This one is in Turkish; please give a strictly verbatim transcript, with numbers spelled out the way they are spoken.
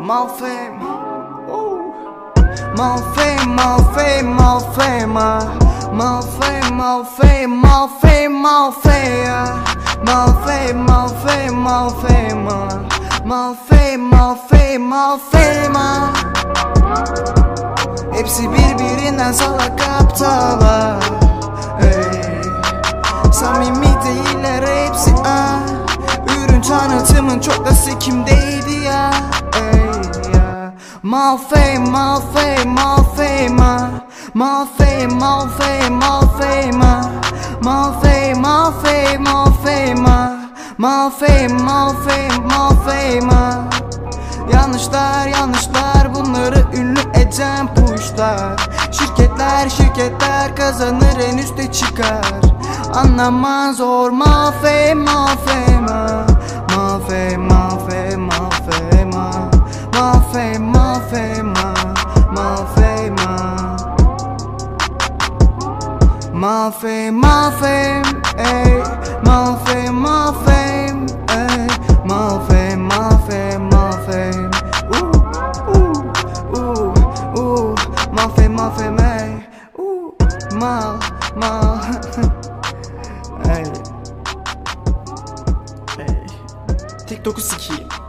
Malfame, Malfame, Malfame, Malfame, Malfame, Malfame, Malfame, Malfame, Malfame, Malfame, Malfame, Malfame, Malfame, Malfame. Hepsi birbirinden salak aptala. Hey. Samimi değiller hepsi ah. Ürün tanıtımın çok da sikimdeydi ya. Hey, ya. Malfame, Malfame, Malfame, Malfame, Malfame, Malfame, Malfame, Malfame, Malfame, Malfame, Malfame, Malfame. Yanlışlar yanlışlar bunları ünlü eden puşlar. Şirketler şirketler kazanır en üste çıkar. Anlaman zor. Malfame, Malfame, Malfame, Malfame, Malfame, Malfame, Malfame, Malfame, Malfame, Malfame, ey, Malfame, Malfame, ey, Malfame, Malfame, Malfame, ooh, ooh, ooh, ooh, Malfame, Malfame, ey, ooh, mal, mal, ey, ey, TikTok'u sikeyim.